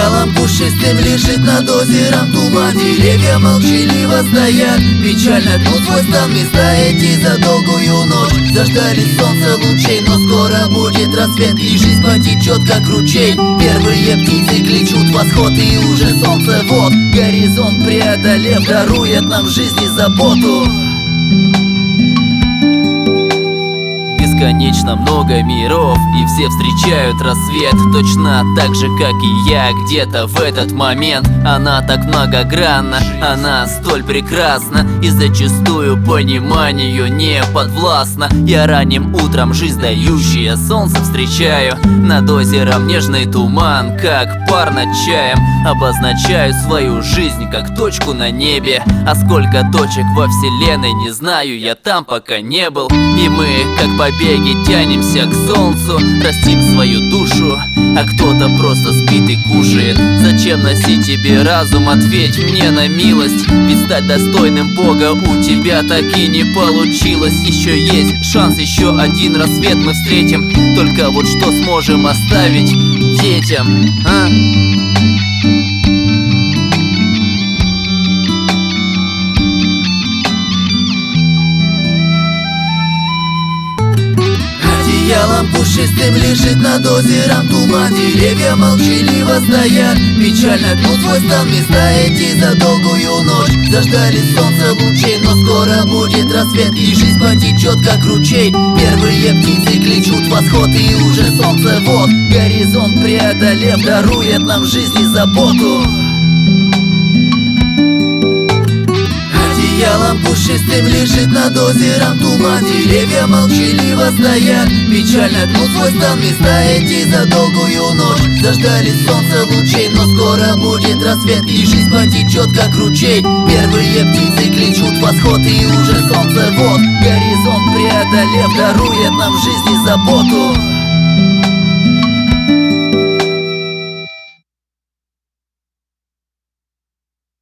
Одеялом пушистым лежит над озером туман. Деревья молчаливо стоят, печально гнут свой стан. Места эти за долгую ночь заждали солнца лучей. Но скоро будет рассвет, и жизнь потечет как ручей. Первые птицы кличут восход, и уже солнце вот горизонт преодолев дарует нам в жизни заботу. Бесконечно много миров, и все встречают рассвет точно так же, как и я. Где-то в этот момент она так многогранна, она столь прекрасна и зачастую пониманию не подвластна. Я ранним утром жизнь дающее солнце встречаю. Над озером нежный туман, как пар над чаем. Обозначаю свою жизнь как точку на небе. А сколько точек во вселенной не знаю, я там пока не был. И мы, как побеги, тянемся к солнцу, растим свою душу, а кто-то просто спит и кушает. Зачем носить тебе разум? Ответь мне на милость, ведь стать достойным Бога у тебя так и не получилось. Еще есть шанс, еще один рассвет мы встретим. Только вот что сможем оставить детям, а? Одеялом пушистым лежит над озером туман. Деревья молчаливо стоят, печально гнут свой стан. Места эти за долгую ночь заждали солнца лучей. Но скоро будет рассвет, и жизнь потечет как ручей. Первые птицы кличут восход, и уже солнце вот горизонт преодолев дарует нам в жизни заботу. Одеялом пушистым лежит над озером туман. Деревья молчаливо стоят, печально гнут свой стан. Места эти за долгую ночь заждали солнца лучей. Но скоро будет рассвет, и жизнь потечет как ручей. Первые птицы кличут восход, и уже солнце вот горизонт преодолев дарует нам в жизни заботу.